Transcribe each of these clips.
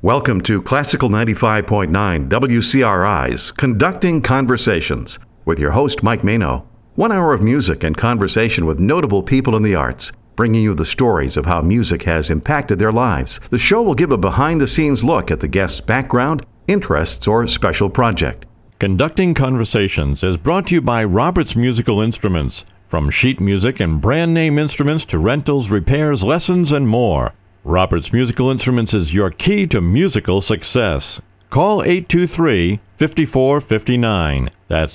Welcome to Classical 95.9 WCRI's Conducting Conversations with your host, Mike Mano. 1 hour of music and conversation with notable people in the arts, bringing you the stories of how music has impacted their lives. The show will give a behind-the-scenes look at the guest's background, interests, or special project. Conducting Conversations is brought to you by Roberts Musical Instruments. From sheet music and brand name instruments to rentals, repairs, lessons, and more. Roberts Musical Instruments is your key to musical success. Call 823-5459. That's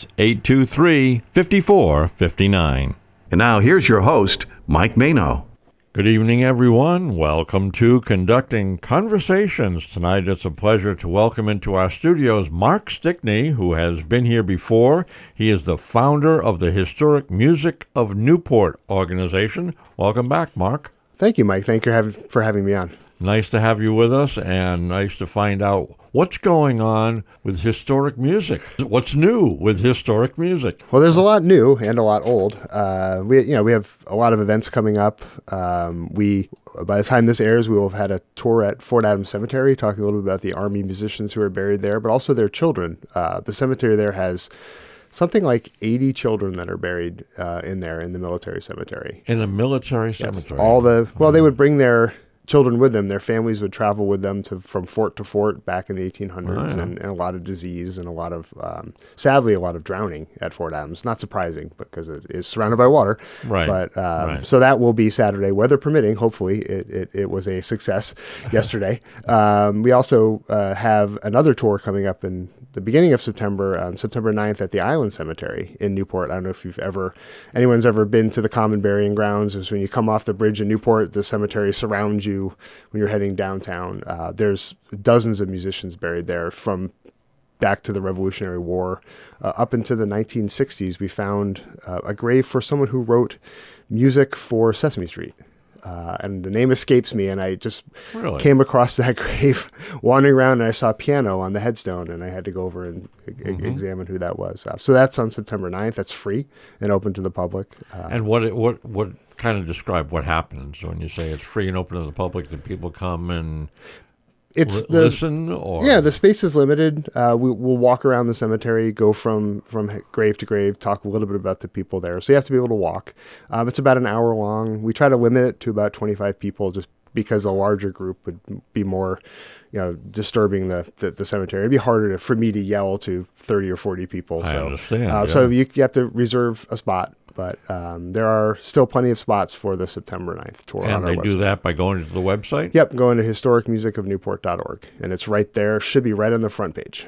823-5459. And now here's your host, Mike Mano. Good evening, everyone. Welcome to Conducting Conversations. Tonight it's a pleasure to welcome into our studios Mark Stickney, who has been here before. He is the founder of the Historic Music of Newport organization. Welcome back, Mark. Thank you, Mike. Thank you for having me on. Nice to have you with us, and nice to find out what's going on with historic music. What's new with historic music? Well, there's a lot new and a lot old. We have a lot of events coming up. By the time this airs, we will have had a tour at Fort Adams Cemetery, talking a little bit about the Army musicians who are buried there, but also their children. The cemetery there has something like 80 children that are buried in the military cemetery. In a military cemetery? Yes. They would bring their children with them. Their families would travel with them from fort to fort back in the 1800s, and a lot of disease and a lot of, sadly, a lot of drowning at Fort Adams. Not surprising because it is surrounded by water. Right. But so that will be Saturday, weather permitting. Hopefully, it was a success yesterday. We also have another tour coming up in the beginning of September, on September 9th at the Island Cemetery in Newport. I don't know if anyone's ever been to the Common Burying Grounds. It's when you come off the bridge in Newport, the cemetery surrounds you when you're heading downtown. There's dozens of musicians buried there from back to the Revolutionary War. Up into the 1960s, we found a grave for someone who wrote music for Sesame Street. And the name escapes me, and I just came across that grave wandering around, and I saw piano on the headstone, and I had to go over and examine who that was. So that's on September 9th. That's free and open to the public. And what kind of describe what happens when you say it's free and open to the public? Do people come and listen? Or? Yeah, the space is limited. We'll walk around the cemetery, go from grave to grave, talk a little bit about the people there. So you have to be able to walk. It's about an hour long. We try to limit it to about 25 people just because a larger group would be more disturbing the cemetery. It'd be harder for me to yell to 30 or 40 people. I understand. So you have to reserve a spot. But there are still plenty of spots for the September 9th tour on our website. And they do that by going to the website? Yep, going to historicmusicofnewport.org. And it's right there. Should be right on the front page.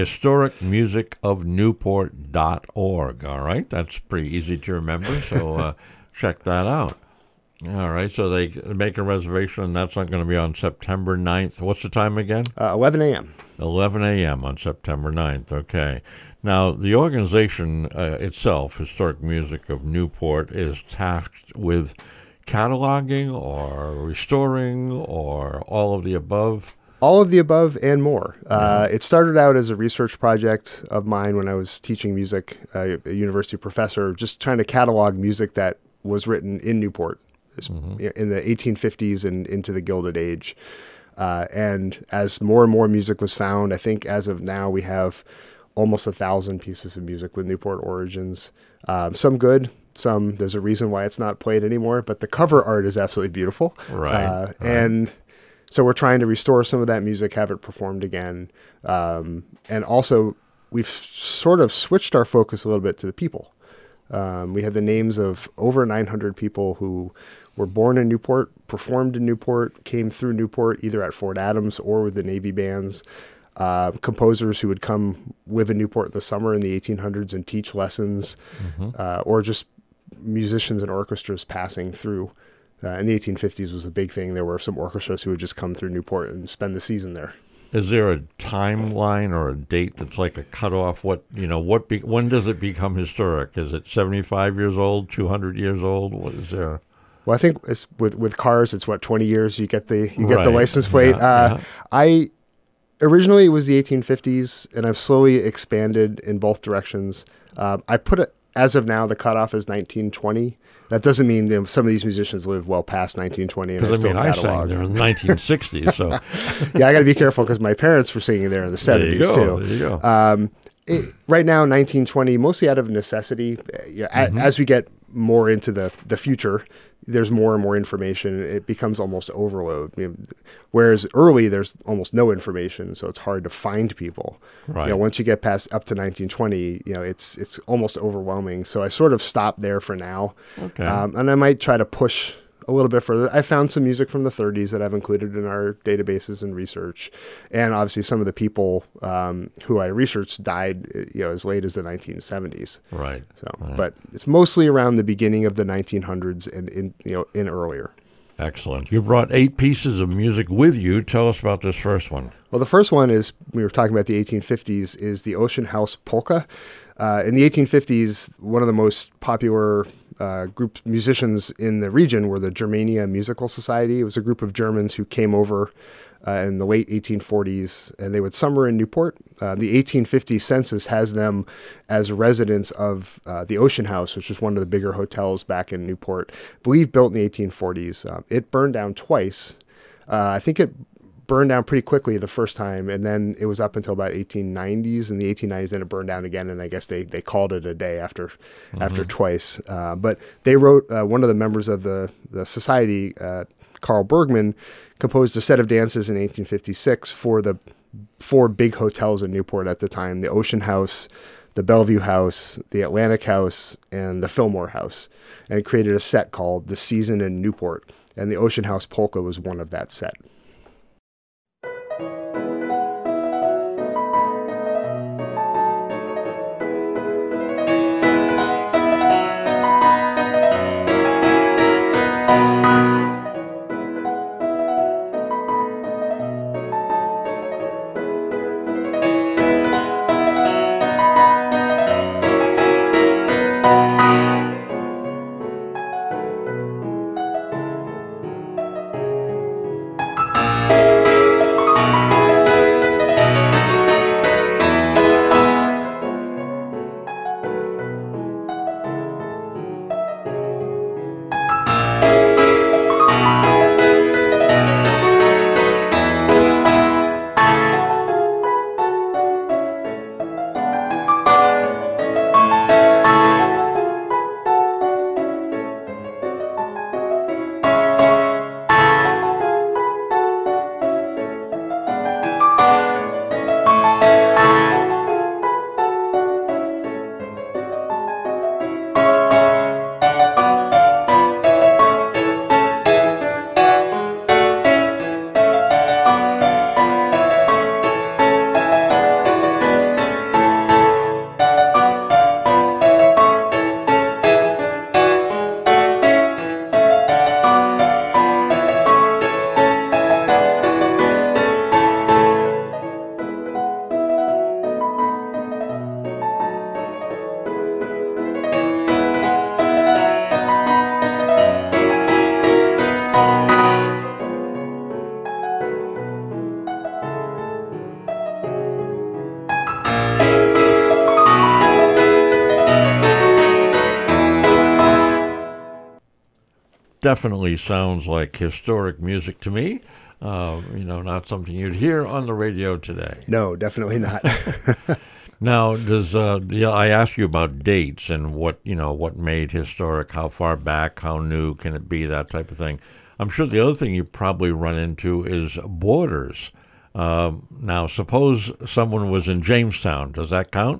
historicmusicofnewport.org. All right, that's pretty easy to remember, so check that out. All right, so they make a reservation, and that's not going to be on September 9th. What's the time again? 11 a.m. 11 a.m. on September 9th, okay. Now, the organization itself, Historic Music of Newport, is tasked with cataloging or restoring or all of the above? All of the above and more. It started out as a research project of mine when I was teaching music, a university professor, just trying to catalog music that was written in Newport in the 1850s and into the Gilded Age. And as more and more music was found, I think as of now we have almost 1,000 pieces of music with Newport origins. Some good, some there's a reason why it's not played anymore, but the cover art is absolutely beautiful. Right. And so we're trying to restore some of that music, have it performed again. And also we've sort of switched our focus a little bit to the people. We have the names of over 900 people who were born in Newport, performed in Newport, came through Newport either at Fort Adams or with the Navy bands. Composers who would come live in Newport in the summer in the 1800s and teach lessons, or just musicians and orchestras passing through. In the 1850s was a big thing. There were some orchestras who would just come through Newport and spend the season there. Is there a timeline or a date that's like a cutoff? When does it become historic? Is it 75 years old, 200 years old? What is there? Well, I think it's with cars, it's 20 years. You get the license plate. Originally, it was the 1850s, and I've slowly expanded in both directions. I put it, as of now, the cutoff is 1920. That doesn't mean some of these musicians live well past 1920 and I still I sang catalog. there in the 1960s, so Yeah, I got to be careful because my parents were singing there in the 70s too. There you go. Right now, 1920, mostly out of necessity. As we get more into the future, there's more and more information. It becomes almost overload. Whereas early, there's almost no information, so it's hard to find people. Right. Once you get past up to 1920, it's almost overwhelming. So I sort of stopped there for now. Okay. And I might try to push a little bit further. I found some music from the 30s that I've included in our databases and research. And obviously some of the people who I researched died as late as the 1970s. Right. So, But it's mostly around the beginning of the 1900s and in earlier. Excellent. You brought 8 pieces of music with you. Tell us about this first one. Well, the first one is, we were talking about the 1850s, is the Ocean House Polka. In the 1850s, one of the most popular musicians in the region were the Germania Musical Society. It was a group of Germans who came over in the late 1840s, and they would summer in Newport. The 1850 census has them as residents of the Ocean House, which was one of the bigger hotels back in Newport. I believe built in the 1840s. It burned down twice. I think it burned down pretty quickly the first time, and then it was up until about 1890s. In the 1890s, then it burned down again, and I guess they called it a day after twice. But they wrote, one of the members of the society, Carl Bergman, composed a set of dances in 1856 for the 4 big hotels in Newport at the time: the Ocean House, the Bellevue House, the Atlantic House, and the Fillmore House. And it created a set called The Season in Newport, and the Ocean House Polka was one of that set. Definitely sounds like historic music to me. Not something you'd hear on the radio today. No, definitely not. Now, I asked you about dates and what made historic, how far back, how new can it be, that type of thing. I'm sure the other thing you probably run into is borders. Now, suppose someone was in Jamestown. Does that count?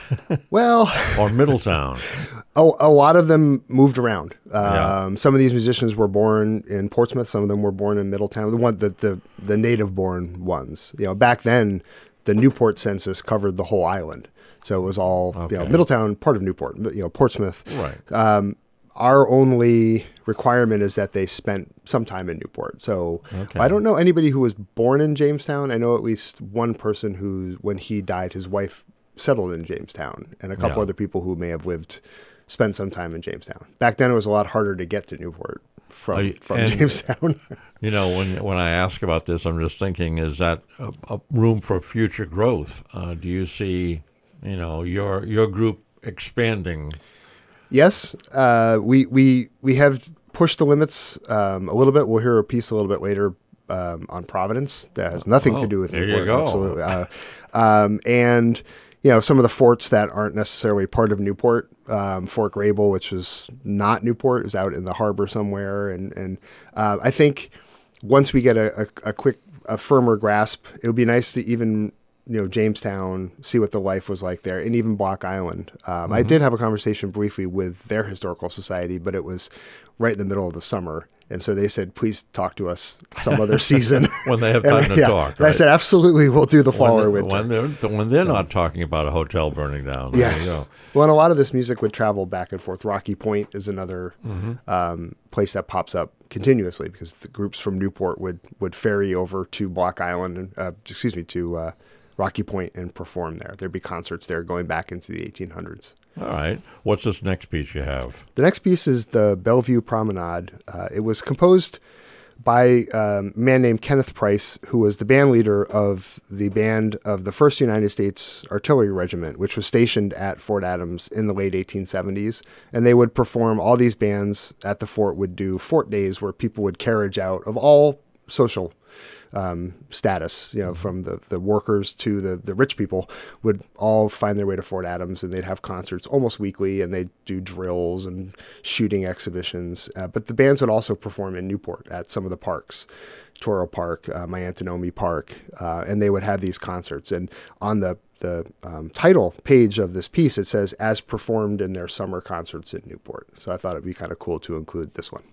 Well, or Middletown. A lot of them moved around. Some of these musicians were born in Portsmouth. Some of them were born in Middletown. The native-born ones. Back then, the Newport census covered the whole island, so it was all Middletown, part of Newport. Portsmouth. Right. Our only requirement is that they spent some time in Newport. So I don't know anybody who was born in Jamestown. I know at least one person who, when he died, his wife settled in Jamestown, and a couple other people who may have spent some time in Jamestown. Back then, it was a lot harder to get to Newport from Jamestown. When I ask about this, I'm just thinking, is that a room for future growth? Do you see, your group expanding? Yes, we have pushed the limits a little bit. We'll hear a piece a little bit later on Providence that has nothing to do with there Newport. you go. Absolutely. And some of the forts that aren't necessarily part of Newport, Fort Grable, which is not Newport, is out in the harbor somewhere. And I think once we get a firmer grasp, it would be nice to even Jamestown, see what the life was like there, and even Block Island. I did have a conversation briefly with their historical society, but it was right in the middle of the summer. And so they said, please talk to us some other season. When they have time to talk. Right? And I said, absolutely, we'll do the fall or winter. When they're not talking about a hotel burning down. There you go. Well, and a lot of this music would travel back and forth. Rocky Point is another place that pops up continuously because the groups from Newport would ferry over to Block Island, to Rocky Point and perform there. There'd be concerts there going back into the 1800s. All right. What's this next piece you have? The next piece is the Bellevue Promenade. It was composed by a man named Kenneth Price, who was the band leader of the band of the 1st United States Artillery Regiment, which was stationed at Fort Adams in the late 1870s. And they would perform, all these bands at the fort would do fort days where people would carriage out of all social status, from the workers to the rich people would all find their way to Fort Adams, and they'd have concerts almost weekly, and they'd do drills and shooting exhibitions. But the bands would also perform in Newport at some of the parks, Toro Park, Miantinomi Park, and they would have these concerts. And on the title page of this piece, it says, as performed in their summer concerts in Newport. So I thought it'd be kind of cool to include this one.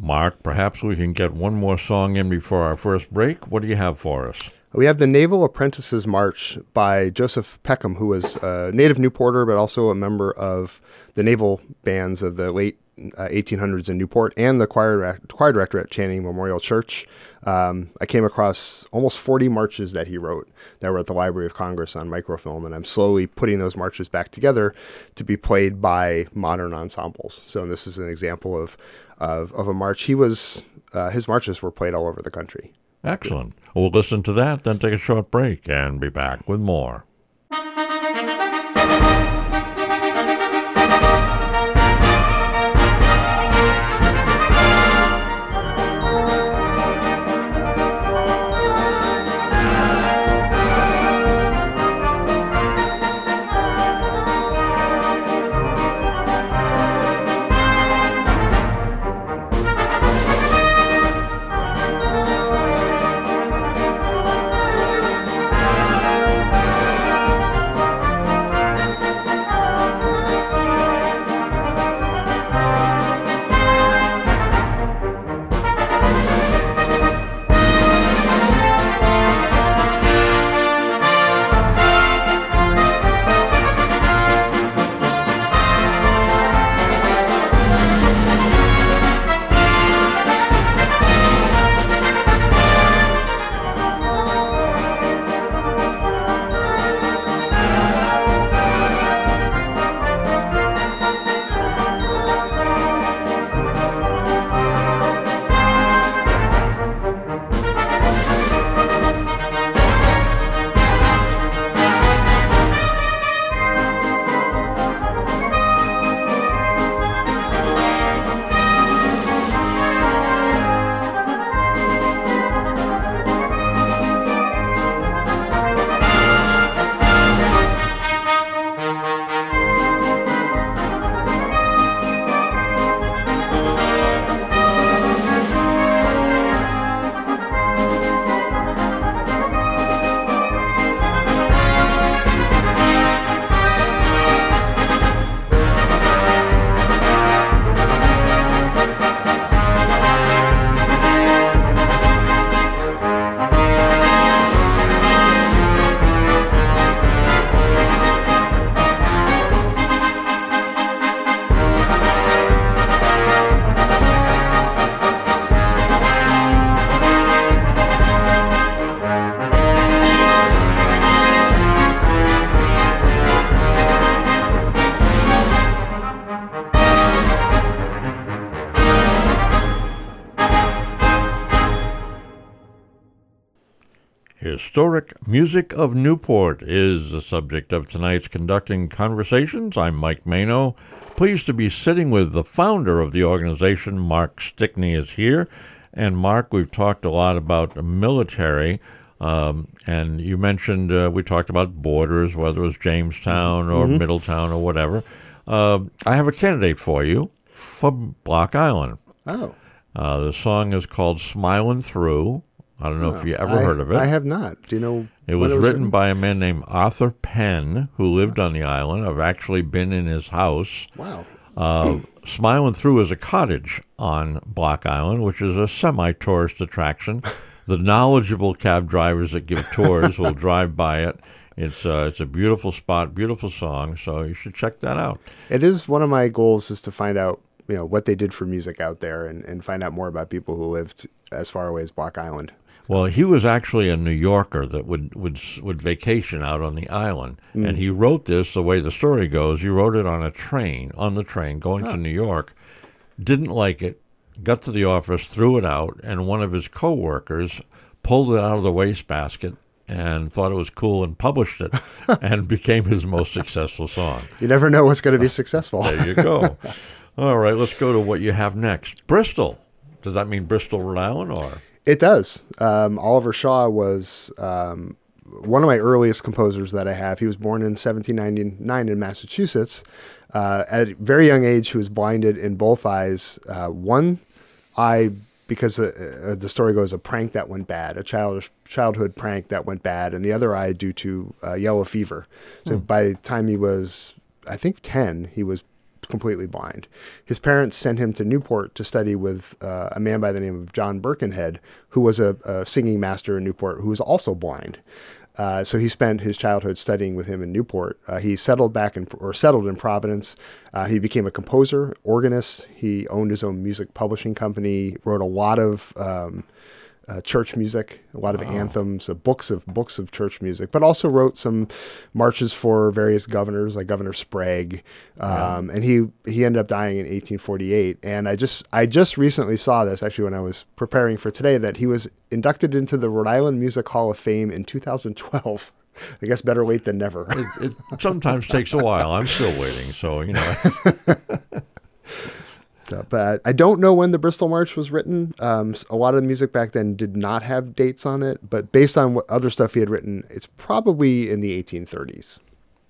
Mark, perhaps we can get one more song in before our first break. What do you have for us? We have the Naval Apprentices March by Joseph Peckham, who was a native Newporter, but also a member of the naval bands of the late 1800s in Newport and the choir director at Channing Memorial Church. I came across almost 40 marches that he wrote that were at the Library of Congress on microfilm, and I'm slowly putting those marches back together to be played by modern ensembles. So this is an example of a march. His marches were played all over the country. Excellent. We'll listen to that, then take a short break and be back with more. Historic music of Newport is the subject of tonight's Conducting Conversations. I'm Mike Mano. Pleased to be sitting with the founder of the organization. Mark Stickney is here. And Mark, we've talked a lot about the military, and you mentioned we talked about borders, whether it was Jamestown or Middletown or whatever. I have a candidate for you for Block Island. Oh. The song is called Smilin' Through. I don't know if you ever heard of it. I have not. Do you know? It was written by a man named Arthur Penn, who lived on the island. I've actually been in his house. Wow. Smilin' Through is a cottage on Block Island, which is a semi-tourist attraction. The knowledgeable cab drivers that give tours will drive by it. It's a beautiful spot, beautiful song, so you should check that out. It is one of my goals is to find out, what they did for music out there and find out more about people who lived as far away as Block Island. Well, he was actually a New Yorker that would vacation out on the island, and he wrote this. The way the story goes, he wrote it on the train going to New York. Didn't like it, got to the office, threw it out, and one of his coworkers pulled it out of the wastebasket and thought it was cool and published it, and became his most successful song. You never know what's going to be successful. There you go. All right, let's go to what you have next. Bristol. Does that mean Bristol, Rhode Island, or? It does. Oliver Shaw was one of my earliest composers that I have. He was born in 1799 in Massachusetts. At a very young age, he was blinded in both eyes. One eye, because the story goes, a prank that went bad, a childhood prank that went bad, and the other eye due to yellow fever. So by the time he was, I think, 10, he was completely blind. His parents sent him to Newport to study with a man by the name of John Birkenhead, who was a singing master in Newport, who was also blind. So he spent his childhood studying with him in Newport. He settled in Providence. He became a composer, organist. He owned his own music publishing company. Wrote a lot of church music, a lot of anthems, books of church music, but also wrote some marches for various governors, like Governor Sprague. And he ended up dying in 1848. And I just recently saw this, actually, when I was preparing for today, that he was inducted into the Rhode Island Music Hall of Fame in 2012. I guess better late than never. It sometimes takes a while. I'm still waiting, so, But I don't know when the Bristol March was written. A lot of the music back then did not have dates on it, but based on what other stuff he had written, it's probably in the 1830s.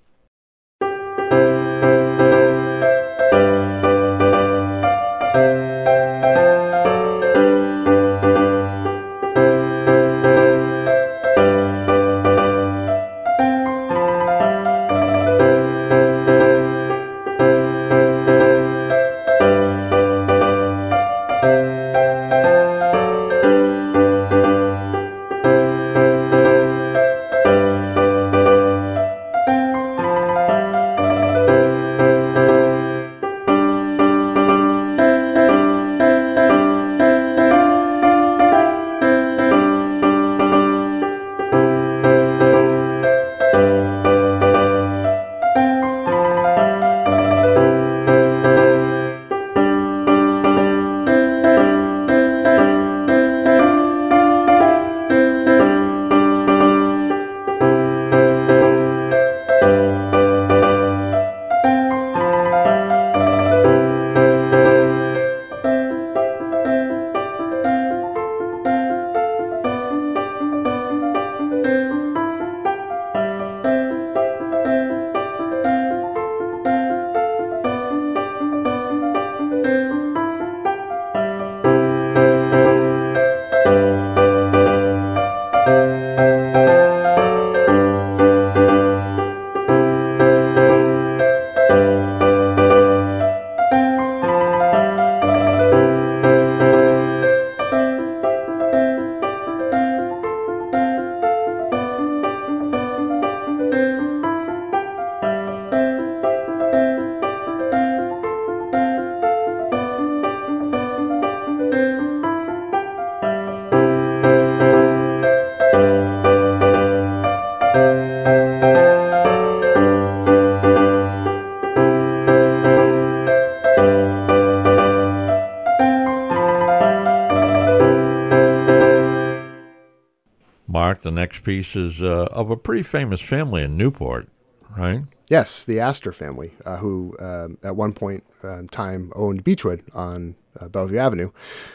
Mark, the next piece is of a pretty famous family in Newport, right? Yes, the Astor family, who at one point in time owned Beechwood on Bellevue Avenue.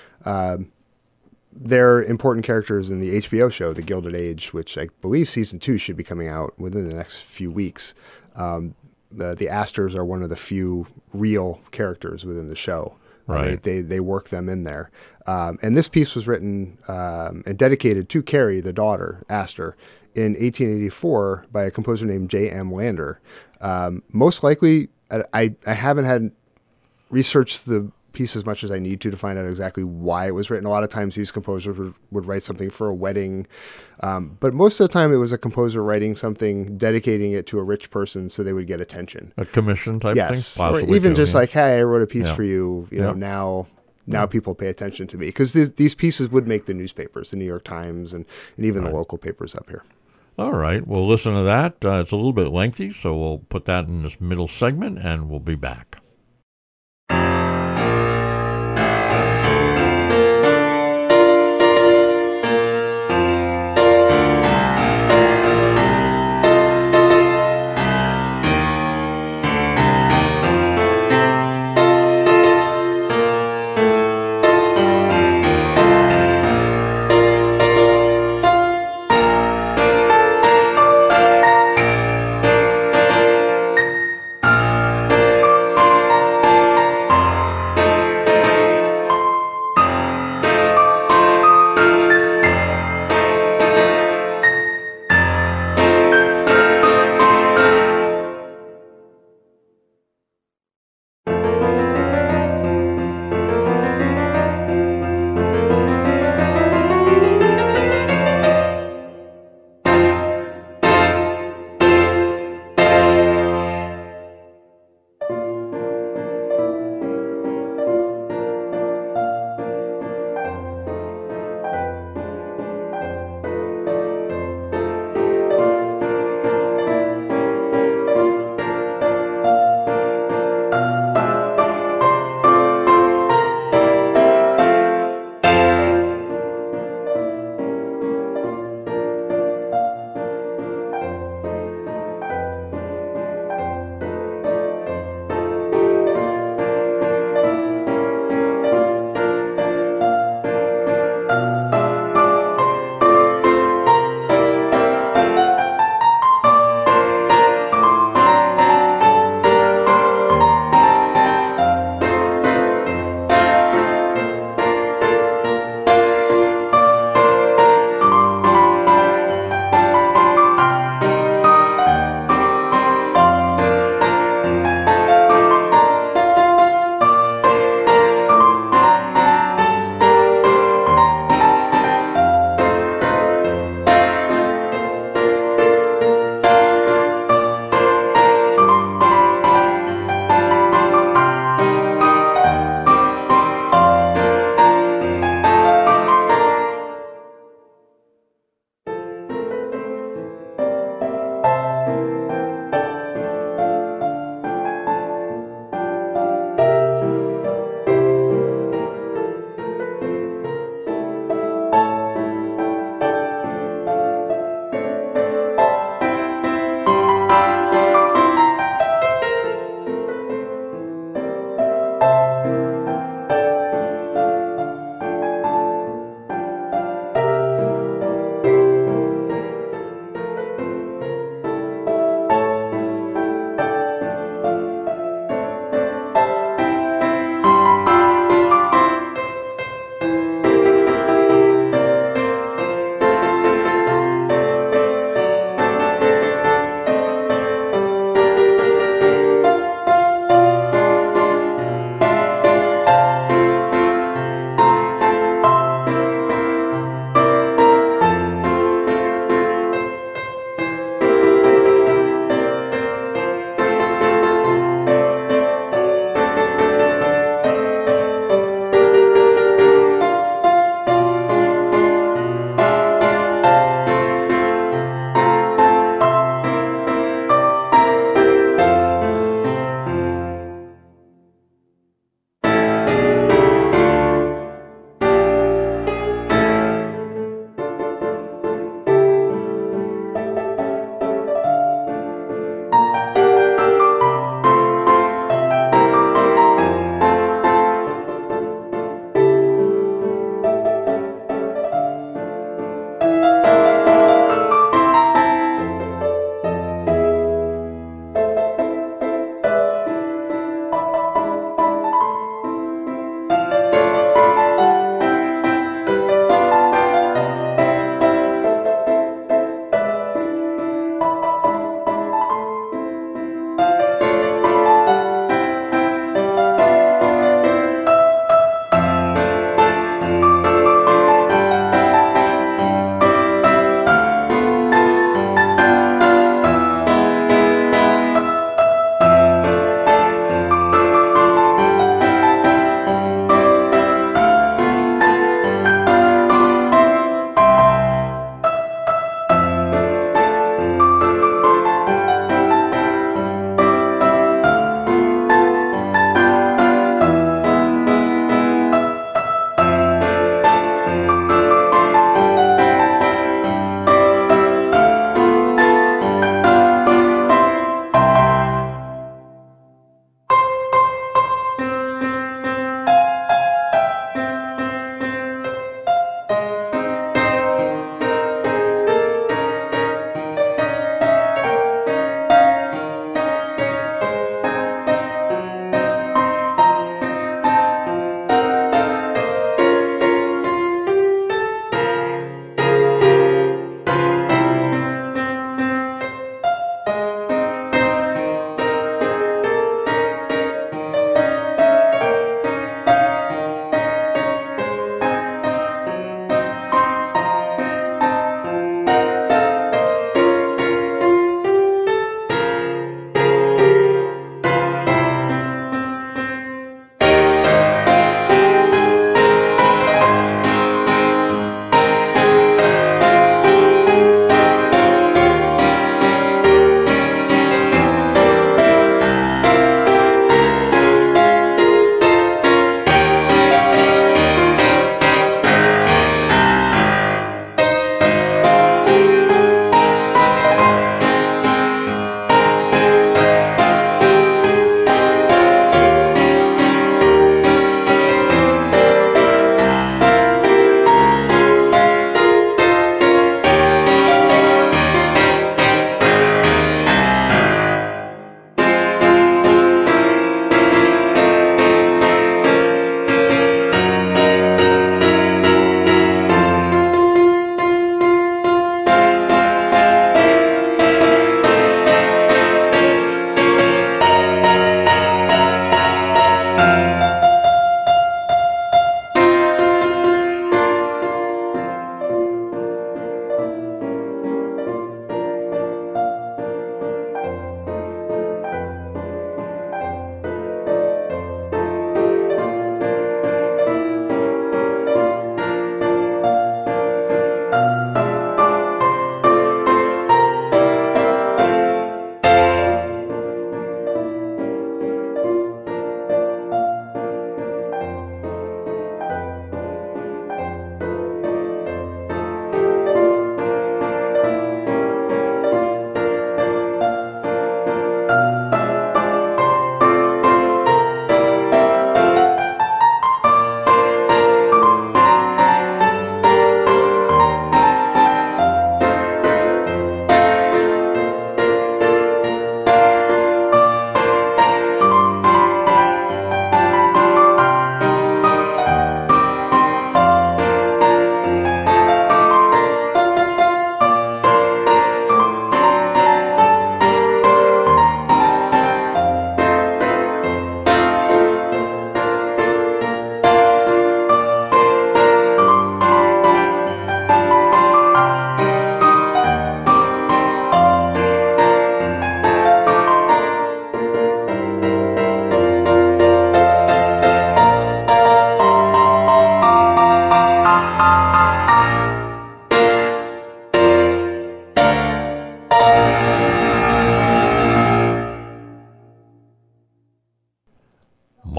They're important characters in the HBO show, The Gilded Age, which I believe season 2 should be coming out within the next few weeks. The Astors are one of the few real characters within the show. Right. They work them in there. And this piece was written and dedicated to Carrie, the daughter, Astor, in 1884 by a composer named J.M. Lander. Most likely, I haven't had researched the piece as much as I need to find out exactly why it was written. A lot of times these composers would write something for a wedding. But most of the time it was a composer writing something, dedicating it to a rich person so they would get attention. A commission type thing? Possibly, or even too, just yeah. like, hey, I wrote a piece for you. You know, now people pay attention to me. Because these pieces would make the newspapers, the New York Times, and even the local papers up here. All right. We'll listen to that. It's a little bit lengthy, so we'll put that in this middle segment, and we'll be back.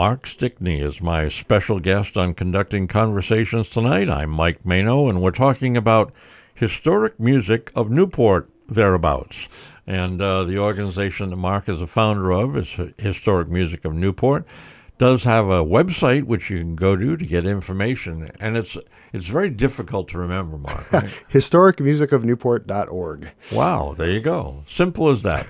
Mark Stickney is my special guest on Conducting Conversations tonight. I'm Mike Mano, and we're talking about historic music of Newport, thereabouts. And the organization that Mark is a founder of is Historic Music of Newport. Does have a website which you can go to get information, and it's very difficult to remember, Mark, right? historicmusicofnewport.org. Wow, there you go. Simple as that.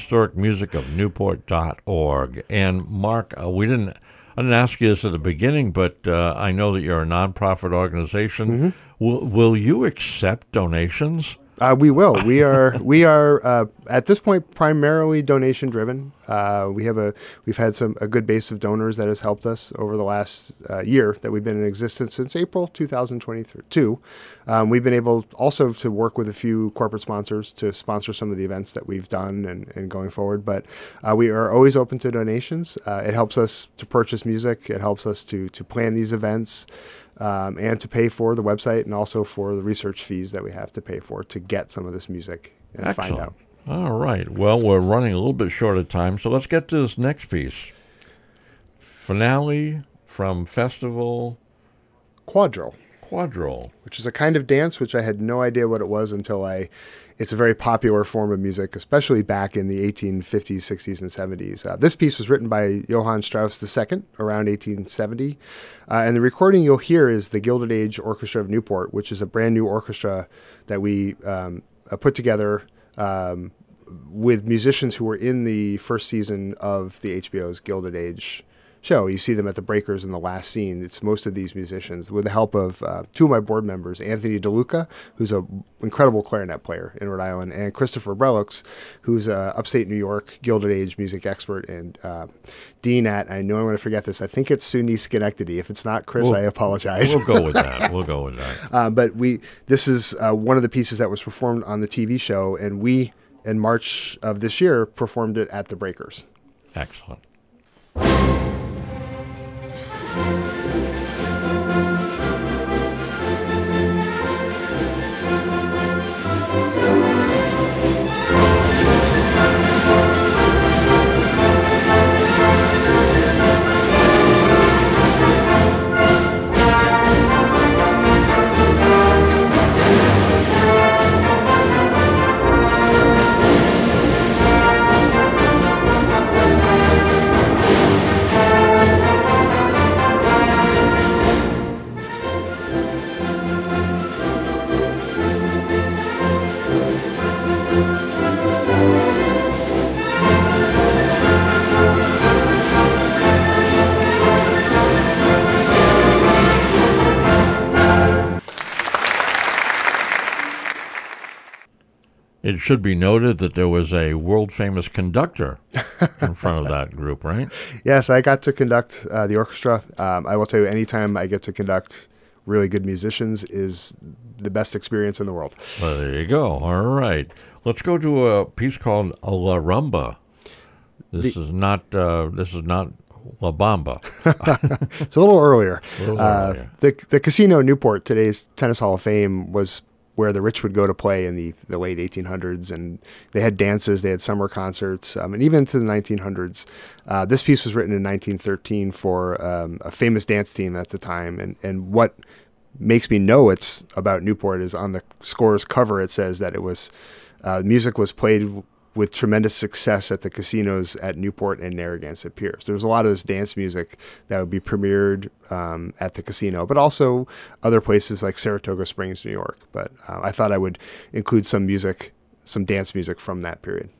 historicmusicofnewport.org. And Mark, I didn't ask you this at the beginning, but I know that you're a nonprofit organization. Mm-hmm. Will you accept donations? We will. We are at this point primarily donation driven. We've had a good base of donors that has helped us over the last year that we've been in existence since April 2022. We've been able also to work with a few corporate sponsors to sponsor some of the events that we've done and going forward. But we are always open to donations. It helps us to purchase music. It helps us to plan these events. And to pay for the website and also for the research fees that we have to pay for to get some of this music and Excellent. Find out. All right. Well, we're running a little bit short of time, so let's get to this next piece. Finale from Festival Quadrille. Quadrille. Which is a kind of dance which I had no idea what it was until it's a very popular form of music, especially back in the 1850s, 60s, and 70s. This piece was written by Johann Strauss II around 1870. And the recording you'll hear is the Gilded Age Orchestra of Newport, which is a brand new orchestra that we put together with musicians who were in the first season of the HBO's Gilded Age show. You see them at the Breakers in the last scene. It's most of these musicians with the help of two of my board members, Anthony DeLuca, who's an incredible clarinet player in Rhode Island, and Christopher Brellux, who's a upstate New York Gilded Age music expert, and Dean at, I know I'm going to forget this, I think it's SUNY Schenectady. If it's not Chris, I apologize. We'll go with that. But this is one of the pieces that was performed on the TV show, and we, in March of this year, performed it at the Breakers. Excellent. It should be noted that there was a world-famous conductor in front of that group, right? Yes, I got to conduct the orchestra. I will tell you, anytime I get to conduct really good musicians is the best experience in the world. Well, there you go. All right. Let's go to a piece called La Rumba. This is not La Bamba. It's a little earlier. The Casino Newport, today's Tennis Hall of Fame, was where the rich would go to play in the late 1800s, and they had dances, they had summer concerts, and even into the 1900s. This piece was written in 1913 for a famous dance team at the time, and what makes me know it's about Newport is on the score's cover it says that it was music was played with tremendous success at the casinos at Newport and Narragansett Piers. There was a lot of this dance music that would be premiered at the casino, but also other places like Saratoga Springs, New York. But I thought I would include some dance music from that period.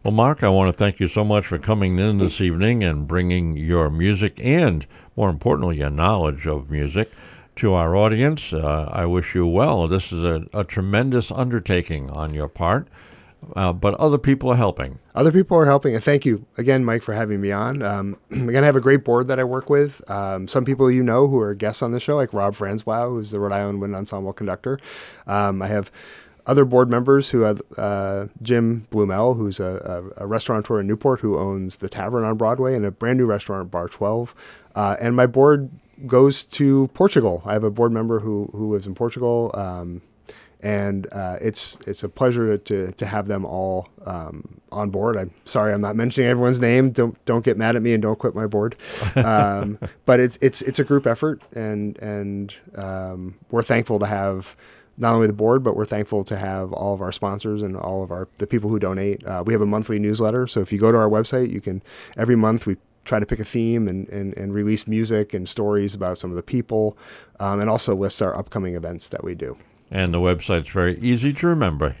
Well, Mark, I want to thank you so much for coming in this evening and bringing your music and, more importantly, your knowledge of music to our audience. I wish you well. This is a tremendous undertaking on your part, but other people are helping. Other people are helping, and thank you again, Mike, for having me on. Again, I have a great board that I work with. Some people you know who are guests on the show, like Rob Franzblau, who's the Rhode Island Wind Ensemble conductor. I have other board members who have Jim Blumel, who's a restaurateur in Newport who owns the Tavern on Broadway and a brand new restaurant, Bar 12. And my board goes to Portugal. I have a board member who lives in Portugal, and it's a pleasure to have them all on board. I'm sorry I'm not mentioning everyone's name. Don't get mad at me and don't quit my board. But it's a group effort, and we're thankful to have not only the board, but we're thankful to have all of our sponsors and all of the people who donate. We have a monthly newsletter, so if you go to our website, you can every month we try to pick a theme and release music and stories about some of the people, and also list our upcoming events that we do. And the website's very easy to remember,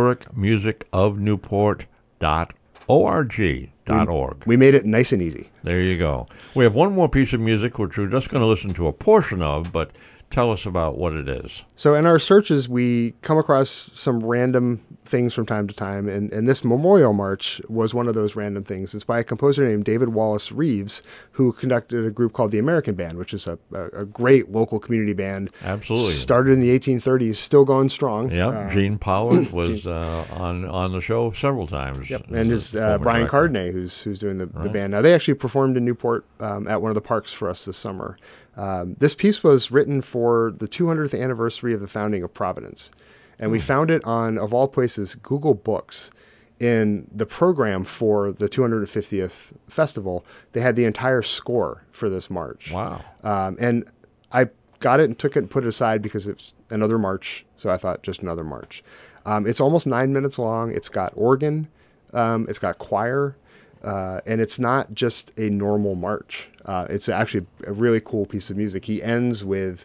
historicmusicofnewport.org. We made it nice and easy. There you go. We have one more piece of music, which we're just going to listen to a portion of, but tell us about what it is. So in our searches, we come across some random things from time to time, and this Memorial March was one of those random things. It's by a composer named David Wallace Reeves, who conducted a group called the American Band, which is a great local community band. Absolutely. Started in the 1830s, still going strong. Yeah, Gene Pollard was on the show several times. Yep, and is Brian Cardinay, who's doing the band. Now, they actually performed in Newport at one of the parks for us this summer. This piece was written for the 200th anniversary of the founding of Providence. And we found it on, of all places, Google Books. In the program for the 250th festival, they had the entire score for this march. Wow. And I got it and took it and put it aside because it's another march. So I thought just another march. It's almost 9 minutes long. It's got organ. It's got choir. And it's not just a normal march. It's actually a really cool piece of music. He ends with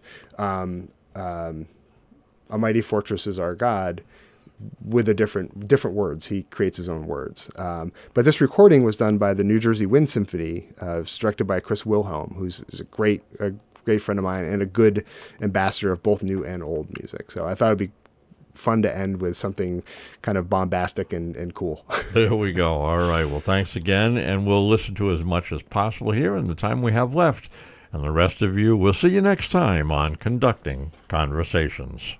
"A Mighty Fortress is Our God" with a different words. He creates his own words. But this recording was done by the New Jersey Wind Symphony. It's directed by Chris Wilhelm, who's a great friend of mine and a good ambassador of both new and old music. So I thought it'd be fun to end with something kind of bombastic and cool. There we go. All right. Well, thanks again, and we'll listen to as much as possible here in the time we have left. And the rest of you, we'll see you next time on Conducting Conversations.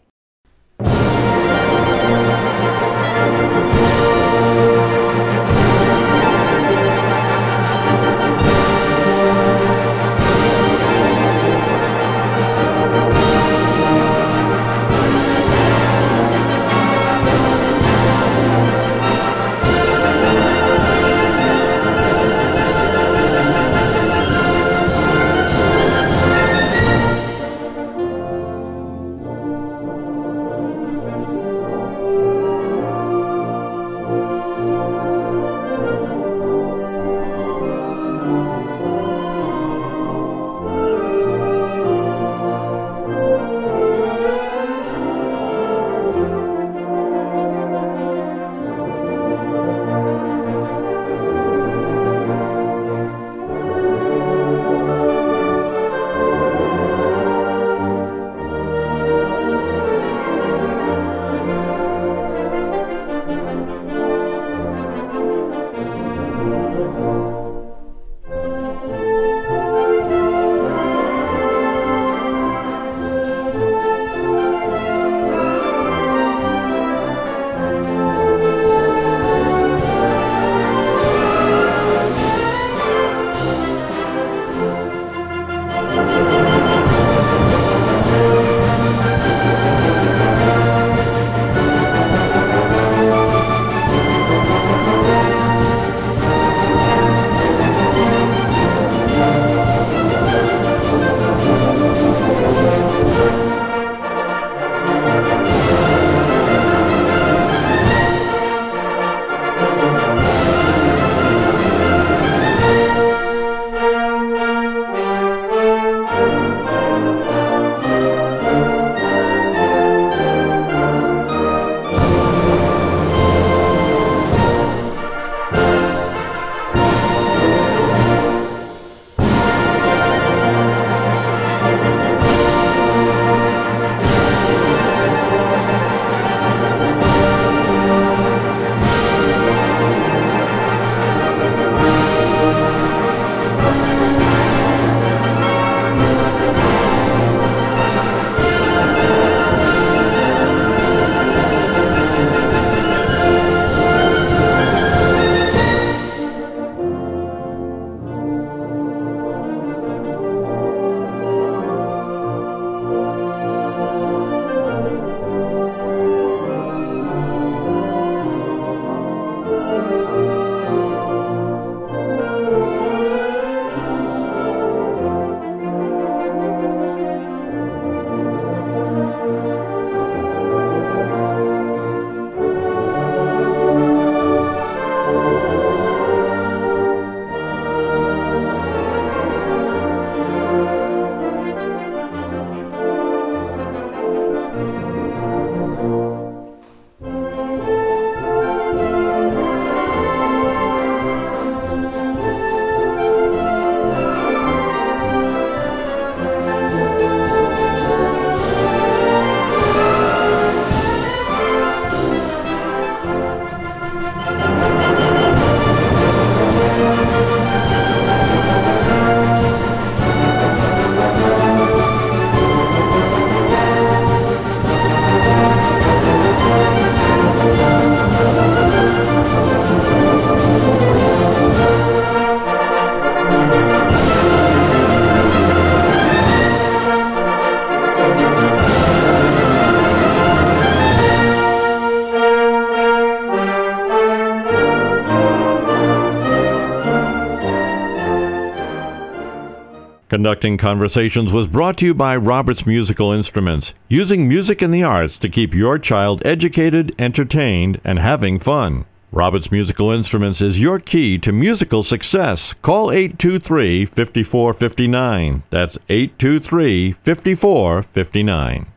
Conducting Conversations was brought to you by Roberts Musical Instruments, using music and the arts to keep your child educated, entertained, and having fun. Roberts Musical Instruments is your key to musical success. Call 823-5459. That's 823-5459.